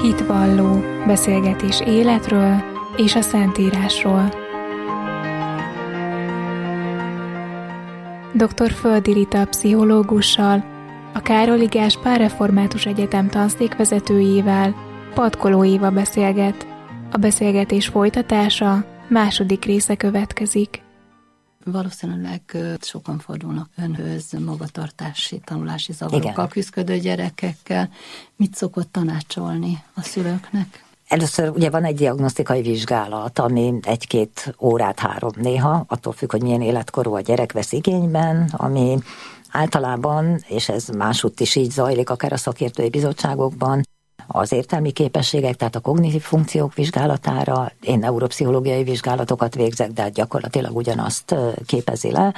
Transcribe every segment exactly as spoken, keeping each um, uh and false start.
Hitvalló beszélgetés életről és a Szentírásról. doktor Földi Rita pszichológussal, a Károli Gáspár Református Egyetem tanszékvezetőjével, Patkoló Éva beszélget. A beszélgetés folytatása második része következik. Valószínűleg sokan fordulnak önhöz magatartási, tanulási zavarokkal küzdő gyerekekkel. Mit szokott tanácsolni a szülőknek? Először ugye van egy diagnosztikai vizsgálat, ami egy-két órát, három néha, attól függ, hogy milyen életkorú a gyerek vesz igényben, ami általában, és ez másútt is így zajlik, akár a szakértői bizottságokban, az értelmi képességek, tehát a kognitív funkciók vizsgálatára, én neuropszichológiai vizsgálatokat végzek, de gyakorlatilag ugyanazt képezi le.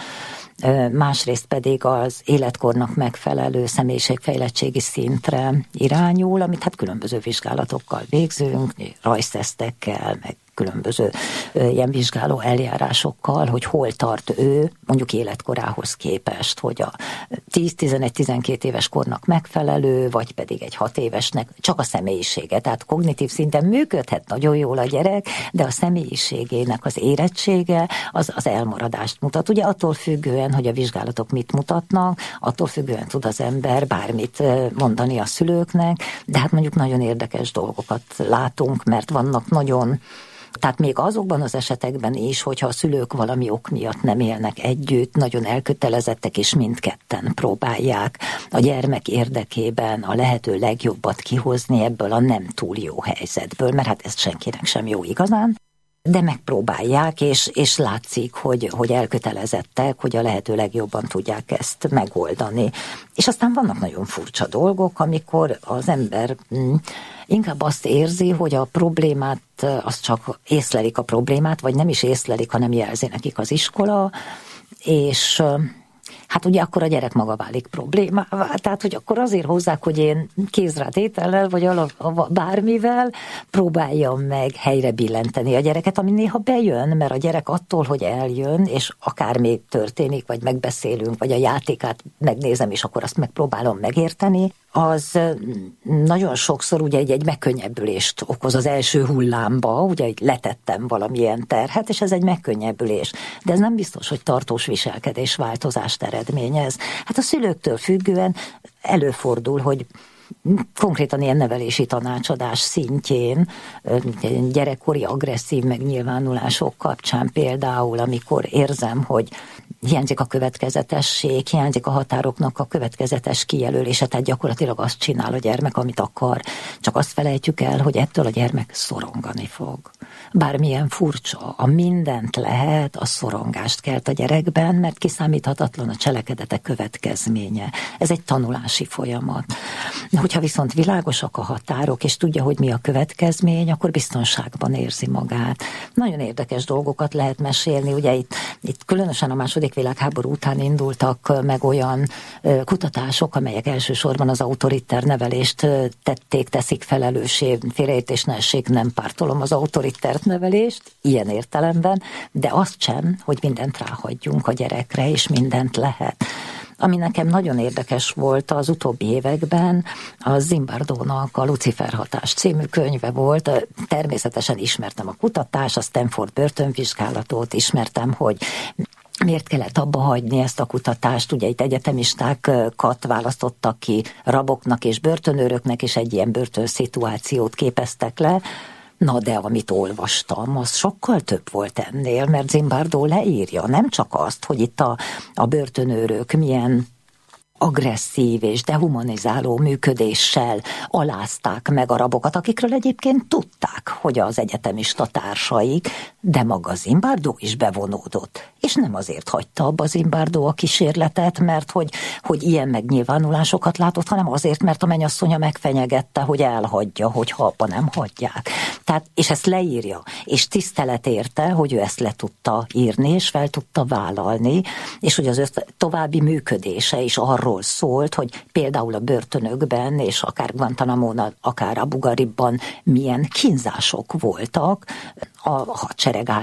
Másrészt pedig az életkornak megfelelő személyiségfejlettségi szintre irányul, amit hát különböző vizsgálatokkal végzünk, rajztesztekkel, meg különböző ilyen vizsgáló eljárásokkal, hogy hol tart ő, mondjuk életkorához képest, hogy a tíz-tizenegy-tizenkét éves kornak megfelelő, vagy pedig egy hat évesnek csak a személyisége. Tehát kognitív szinten működhet nagyon jól a gyerek, de a személyiségének az érettsége az, az elmaradást mutat. Ugye attól függően, hogy a vizsgálatok mit mutatnak, attól függően tud az ember bármit mondani a szülőknek, de hát mondjuk nagyon érdekes dolgokat látunk, mert vannak nagyon Tehát még azokban az esetekben is, hogyha a szülők valami ok miatt nem élnek együtt, nagyon elkötelezettek, és mindketten próbálják a gyermek érdekében a lehető legjobbat kihozni ebből a nem túl jó helyzetből, mert hát ez senkinek sem jó igazán, de megpróbálják, és, és látszik, hogy, hogy elkötelezettek, hogy a lehető legjobban tudják ezt megoldani. És aztán vannak nagyon furcsa dolgok, amikor az ember mm, inkább azt érzi, hogy a problémát, az csak észlelik a problémát, vagy nem is észlelik, hanem jelzi nekik az iskola, és hát ugye akkor a gyerek maga válik problémává, tehát hogy akkor azért hozzák, hogy én kézrátétellel, vagy alap, bármivel próbáljam meg helyre billenteni a gyereket, ami néha bejön, mert a gyerek attól, hogy eljön, és akármi történik, vagy megbeszélünk, vagy a játékát megnézem, és akkor azt megpróbálom megérteni, az nagyon sokszor ugye egy, egy megkönnyebbülést okoz az első hullámba, ugye letettem valamilyen terhet, és ez egy megkönnyebbülés. De ez nem biztos, hogy tartós viselkedés változást eredményez. Hát a szülőktől függően előfordul, hogy konkrétan ilyen nevelési tanácsadás szintjén, gyerekkori agresszív megnyilvánulások kapcsán például, amikor érzem, hogy hiányzik a következetesség, hiányzik a határoknak a következetes kijelölése, tehát gyakorlatilag azt csinál a gyermek, amit akar. Csak azt felejtjük el, hogy ettől a gyermek szorongani fog. Bármilyen furcsa, a mindent lehet, a szorongást kelt a gyerekben, mert kiszámíthatatlan a cselekedetek következménye. Ez egy tanulási folyamat. Hogyha viszont világosak a határok, és tudja, hogy mi a következmény, akkor biztonságban érzi magát. Nagyon érdekes dolgokat lehet mesélni, ugye itt, itt különösen a második világháború után indultak meg olyan kutatások, amelyek elsősorban az autoriter nevelést tették, teszik felelőssé, félreértés ne essék, nem pártolom az autoriter nevelést, ilyen értelemben, de azt sem, hogy mindent ráhagyjunk a gyerekre, és mindent lehet. Ami nekem nagyon érdekes volt az utóbbi években, a Zimbardónak a Lucifer hatás című könyve volt. Természetesen ismertem a kutatást, a Stanford börtönvizsgálatot, ismertem, hogy miért kellett abba hagyni ezt a kutatást? Ugye itt egyetemistákat választottak ki raboknak és börtönőröknek, és egy ilyen börtönszituációt képeztek le. Na de amit olvastam, az sokkal több volt ennél, mert Zimbardo leírja nem csak azt, hogy itt a, a börtönőrök milyen agresszív és dehumanizáló működéssel alázták meg a rabokat, akikről egyébként tudták, hogy az egyetemista társaik, de maga Zimbardo is bevonódott. És nem azért hagyta abba Zimbardo a kísérletet, mert hogy, hogy ilyen megnyilvánulásokat látott, hanem azért, mert a mennyasszonya megfenyegette, hogy elhagyja, hogyha abba nem hagyják. Tehát, és ezt leírja, és tisztelet érte, hogy ő ezt le tudta írni, és fel tudta vállalni, és hogy az össze, további működése is arról szólt, hogy például a börtönökben, és akár Guantanamon, akár Abu Ghraibban milyen kínzások voltak a hadsereg által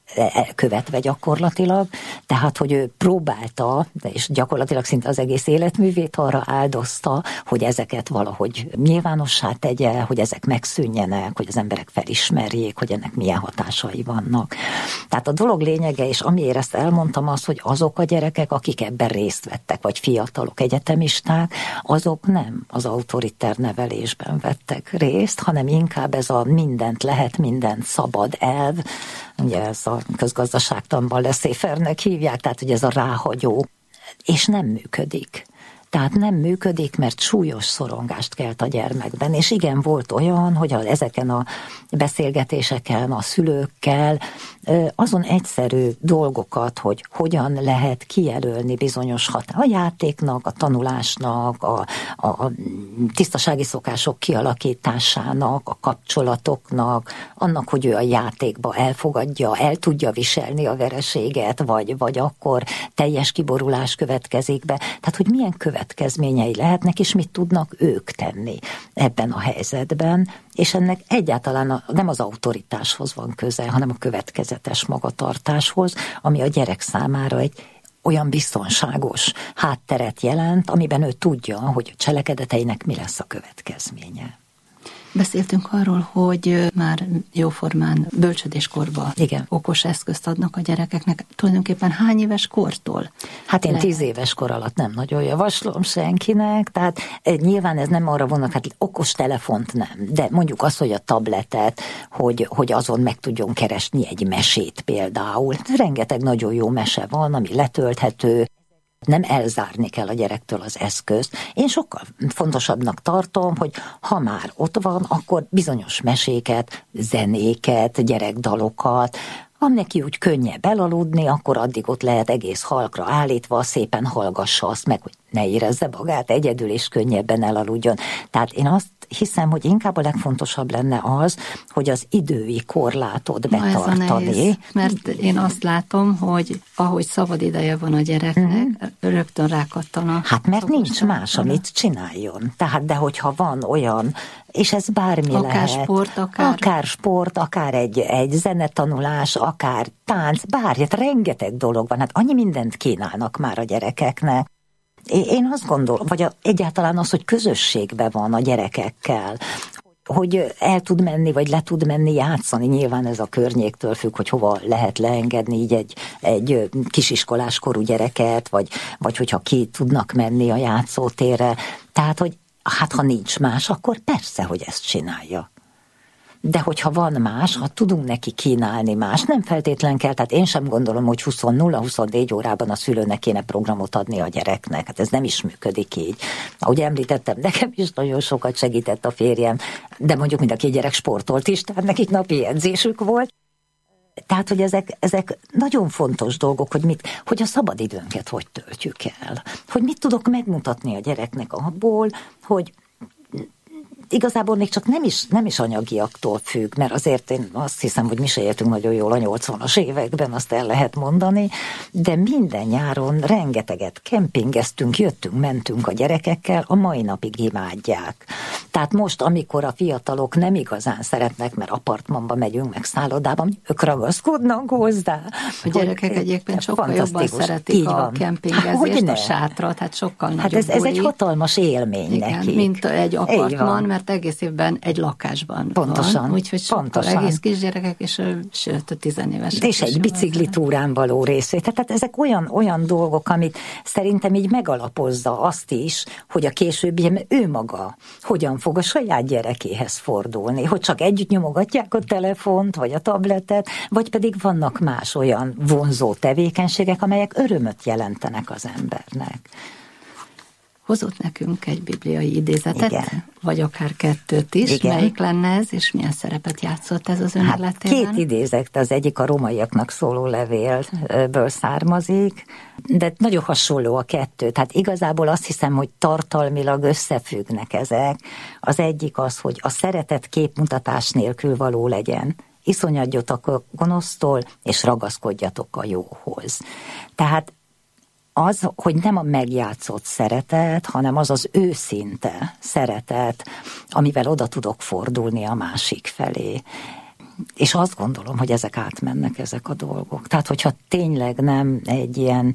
követve gyakorlatilag, tehát, hogy ő próbálta, és gyakorlatilag szinte az egész életművét arra áldozta, hogy ezeket valahogy nyilvánossá tegye, hogy ezek megszűnjenek, hogy az emberek felismerjék, hogy ennek milyen hatásai vannak. Tehát a dolog lényege, és amiért ezt elmondtam, az, hogy azok a gyerekek, akik ebben részt vettek, vagy fiatalok, egyetemisták, azok nem az autoriter nevelésben vettek részt, hanem inkább ez a mindent lehet, mindent szabad elv, ugye ez a közgazdaságtanban laissez-faire-nek hívják, tehát hogy ez a ráhagyó, és nem működik. Tehát nem működik, mert súlyos szorongást kelt a gyermekben. És igen, volt olyan, hogy ezeken a beszélgetéseken a szülőkkel azon egyszerű dolgokat, hogy hogyan lehet kijelölni bizonyos határ, a játéknak, a tanulásnak, a, a tisztasági szokások kialakításának, a kapcsolatoknak, annak, hogy ő a játékba elfogadja, el tudja viselni a vereséget, vagy, vagy akkor teljes kiborulás következik be. Tehát, hogy milyen következményei lehetnek, és mit tudnak ők tenni ebben a helyzetben, és ennek egyáltalán a, nem az autoritáshoz van köze, hanem a következetes magatartáshoz, ami a gyerek számára egy olyan biztonságos hátteret jelent, amiben ő tudja, hogy a cselekedeteinek mi lesz a következménye. Beszéltünk arról, hogy már jóformán bölcsödéskorban igen. okos eszközt adnak a gyerekeknek. Tulajdonképpen hány éves kortól? Hát én lehet? tíz éves kor alatt nem nagyon javaslom senkinek, tehát nyilván ez nem arra vonnak, hát okos telefont nem, de mondjuk az, hogy a tabletet, hogy, hogy azon meg tudjon keresni egy mesét például. Rengeteg nagyon jó mese van, ami letölthető, nem elzárni kell a gyerektől az eszközt. Én sokkal fontosabbnak tartom, hogy ha már ott van, akkor bizonyos meséket, zenéket, gyerekdalokat, ha neki úgy könnyebb elaludni, akkor addig ott lehet egész halkra állítva, szépen hallgassa azt meg, hogy ne érezze magát egyedül, és könnyebben elaludjon. Tehát én azt hiszem, hogy inkább a legfontosabb lenne az, hogy az idői korlátot betartani. Na ez a nehéz, mert én azt látom, hogy ahogy szabad ideje van a gyereknek, mm-hmm. rögtön rákattanak. Hát mert nincs más, amit csináljon. Tehát, de hogyha van olyan, és ez bármi akár lehet. Sport, akár... akár sport, akár egy, egy zenetanulás, akár tánc, bármi, hát rengeteg dolog van. Hát annyi mindent kínálnak már a gyerekeknek. Én azt gondolom, vagy a, egyáltalán az, hogy közösségben van a gyerekekkel, hogy el tud menni, vagy le tud menni játszani. Nyilván ez a környéktől függ, hogy hova lehet leengedni így egy, egy kisiskoláskorú gyereket, vagy, vagy hogyha ki tudnak menni a játszótérre. Tehát, hogy hát ha nincs más, akkor persze, hogy ezt csinálja. De hogyha van más, ha tudunk neki kínálni más, nem feltétlen kell, tehát én sem gondolom, hogy húsz nulla huszonnégy órában a szülőnek kéne programot adni a gyereknek. Hát ez nem is működik így. Ahogy említettem, nekem is nagyon sokat segített a férjem, de mondjuk mind a két gyerek sportolt is, tehát nekik napi edzésük volt. Tehát, hogy ezek, ezek nagyon fontos dolgok, hogy, mit, hogy a szabadidőnket hogy töltjük el. Hogy mit tudok megmutatni a gyereknek abból, hogy igazából még csak nem is, nem is anyagiaktól függ, mert azért én azt hiszem, hogy mi se éltünk nagyon jól a nyolcvanas években, azt el lehet mondani, de minden nyáron rengeteget kempingeztünk, jöttünk, mentünk a gyerekekkel, a mai napig imádják. Tehát most, amikor a fiatalok nem igazán szeretnek, mert apartmanba megyünk, meg szállodában, ők ragaszkodnak hozzá. A gyerekek egyébként sokkal jobban szeretik a kempingezést, a sátrat, hát sokkal nagyobb. Hát ez, ez egy hatalmas élmény igen, nekik. mint egy apartman, mert egész évben egy lakásban pontosan, van. Úgyhogy sokkal pontosan. Egész kisgyerekek, és sőt, a tizenévesek. És egy biciklitúrán való részét. Tehát ezek olyan, olyan dolgok, amit szerintem így megalapozza azt is, hogy a későbbiekben ő maga hogyan fog a saját gyerekéhez fordulni. Hogy csak együtt nyomogatják a telefont, vagy a tabletet, vagy pedig vannak más olyan vonzó tevékenységek, amelyek örömöt jelentenek az embernek. Hozott nekünk egy bibliai idézetet, igen. vagy akár kettőt is. Igen. Melyik lenne ez, és milyen szerepet játszott ez az ön hát életében? Két idézet, az egyik a rómaiaknak szóló levélből származik, de nagyon hasonló a kettő. Tehát igazából azt hiszem, hogy tartalmilag összefüggnek ezek. Az egyik az, hogy a szeretet képmutatás nélkül való legyen. Iszonyodjatok a gonosztól, és ragaszkodjatok a jóhoz. Tehát az, hogy nem a megjátszott szeretet, hanem az az őszinte szeretet, amivel oda tudok fordulni a másik felé. És azt gondolom, hogy ezek átmennek, ezek a dolgok. Tehát, hogyha tényleg nem egy ilyen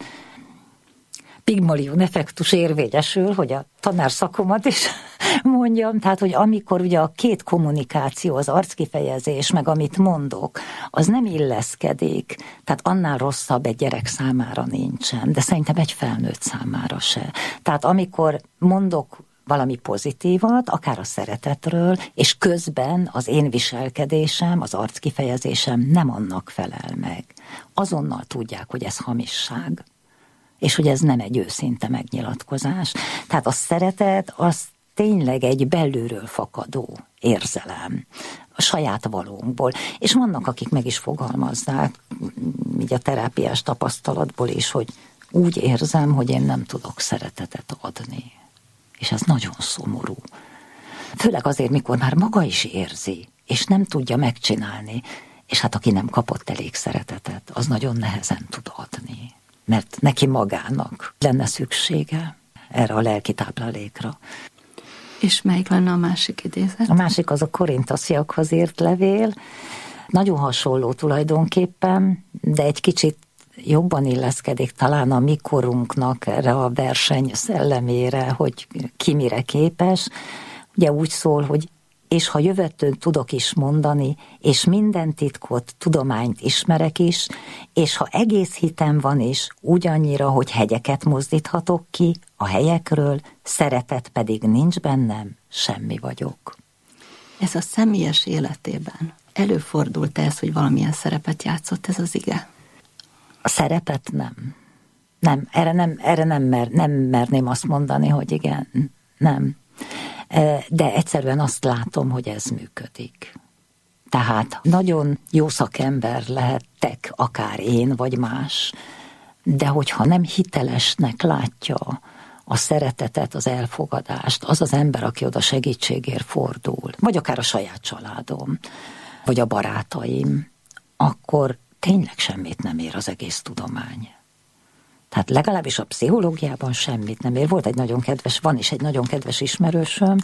Pigmalion effektus érvényesül, hogy a tanár szakomat is mondjam, tehát, hogy amikor ugye a két kommunikáció, az arckifejezés, meg amit mondok, az nem illeszkedik, tehát annál rosszabb egy gyerek számára nincsen, de szerintem egy felnőtt számára se. Tehát amikor mondok valami pozitívat, akár a szeretetről, és közben az én viselkedésem, az arckifejezésem nem annak felel meg. Azonnal tudják, hogy ez hamisság, és hogy ez nem egy őszinte megnyilatkozás. Tehát a szeretet az tényleg egy belülről fakadó érzelem, a saját valónkból. És vannak, akik meg is fogalmazzák, így a terápiás tapasztalatból is, hogy úgy érzem, hogy én nem tudok szeretetet adni. És ez nagyon szomorú. Főleg azért, mikor már maga is érzi, és nem tudja megcsinálni, és hát aki nem kapott elég szeretetet, az nagyon nehezen tud adni. Mert neki magának lenne szüksége erre a lelki táplálékra. És melyik lenne a másik idézet? A másik az a korinthosiakhoz írt levél. Nagyon hasonló tulajdonképpen, de egy kicsit jobban illeszkedik talán a mi korunknak erre a verseny szellemére, hogy ki mire képes. Ugye úgy szól, hogy és ha jövőtön tudok is mondani, és minden titkot, tudományt ismerek is, és ha egész hitem van is, ugyannyira, hogy hegyeket mozdíthatok ki a helyekről, szeretet pedig nincs bennem, semmi vagyok. Ez a személyes életében előfordult ez, hogy valamilyen szerepet játszott ez az ige? A szerepet nem. Nem, erre nem, erre nem, mer, nem merném azt mondani, hogy igen, nem. De egyszerűen azt látom, hogy ez működik. Tehát nagyon jó szakember lehettek, akár én, vagy más, de hogyha nem hitelesnek látja a szeretetet, az elfogadást, az az ember, aki oda segítségért fordul, vagy akár a saját családom, vagy a barátaim, akkor tényleg semmit nem ér az egész tudomány. Tehát legalábbis a pszichológiában semmit nem ér. Volt egy nagyon kedves, van is egy nagyon kedves ismerősöm,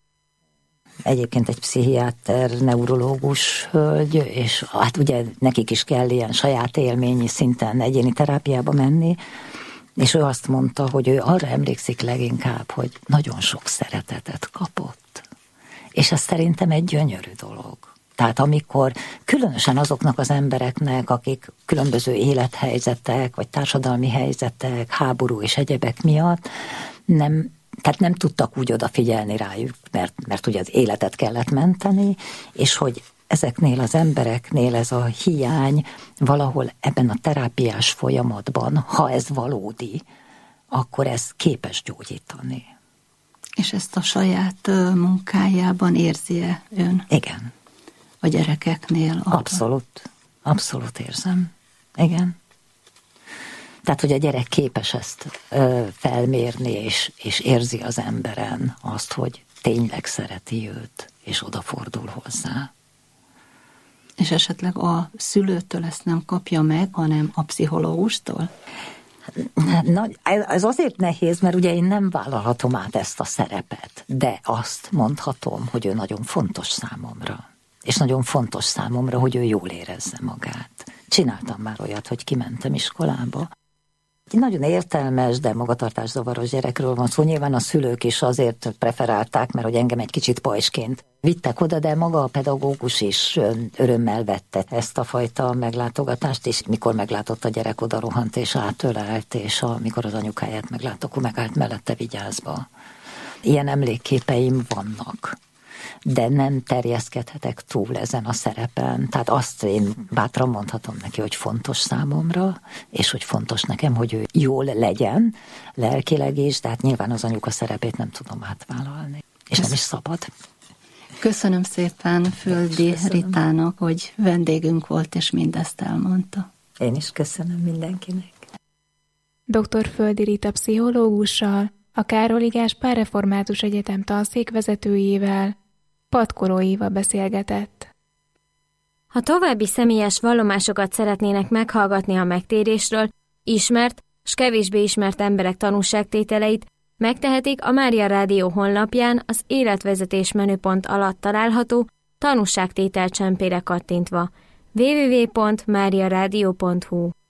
egyébként egy pszichiáter, neurológus hölgy, és hát ugye nekik is kell ilyen saját élményi szinten egyéni terápiába menni, és ő azt mondta, hogy ő arra emlékszik leginkább, hogy nagyon sok szeretetet kapott. És ez szerintem egy gyönyörű dolog. Tehát amikor különösen azoknak az embereknek, akik különböző élethelyzetek, vagy társadalmi helyzetek, háború és egyebek miatt nem, tehát nem tudtak úgy odafigyelni rájuk, mert, mert ugye az életet kellett menteni, és hogy ezeknél az embereknél ez a hiány valahol ebben a terápiás folyamatban, ha ez valódi, akkor ez képes gyógyítani. És ezt a saját munkájában érzi-e ön? Igen. A gyerekeknél? Abszolút. Abszolút érzem. Igen. Tehát, hogy a gyerek képes ezt ö, felmérni, és, és érzi az emberen azt, hogy tényleg szereti őt, és odafordul hozzá. És esetleg a szülőtől ezt nem kapja meg, hanem a pszichológustól? Na, ez azért nehéz, mert ugye én nem vállalhatom át ezt a szerepet, de azt mondhatom, hogy ő nagyon fontos számomra. És nagyon fontos számomra, hogy ő jól érezze magát. Csináltam már olyat, hogy kimentem iskolába. Egy nagyon értelmes, de magatartászavaros gyerekről van szó. Nyilván a szülők is azért preferálták, mert hogy engem egy kicsit pajsként vittek oda, de maga a pedagógus is örömmel vette ezt a fajta meglátogatást, és mikor meglátott a gyerek, oda rohant és átölelt, és amikor az anyukáját meglátott, akkor megállt mellette vigyázba. Ilyen emlékképeim vannak, de nem terjeszkedhetek túl ezen a szerepen. Tehát azt én bátran mondhatom neki, hogy fontos számomra, és hogy fontos nekem, hogy ő jól legyen, lelkileg is, tehát nyilván az anyuka szerepét nem tudom átvállalni. És nem is szabad. Köszönöm szépen Földi Ritának, hogy vendégünk volt, és mindezt elmondta. Én is köszönöm mindenkinek. doktor Földi Rita pszichológussal, a Károli Gáspár Református Egyetem tanszékvezetőjével, Patkoló Éva beszélgetett. Ha további személyes vallomásokat szeretnének meghallgatni a megtérésről, ismert s kevésbé ismert emberek tanúságtételeit, megtehetik a Mária Rádió honlapján az életvezetés menüpont alatt található tanúságtétel csempére kattintva. double-u double-u double-u pont mária rádió pont hu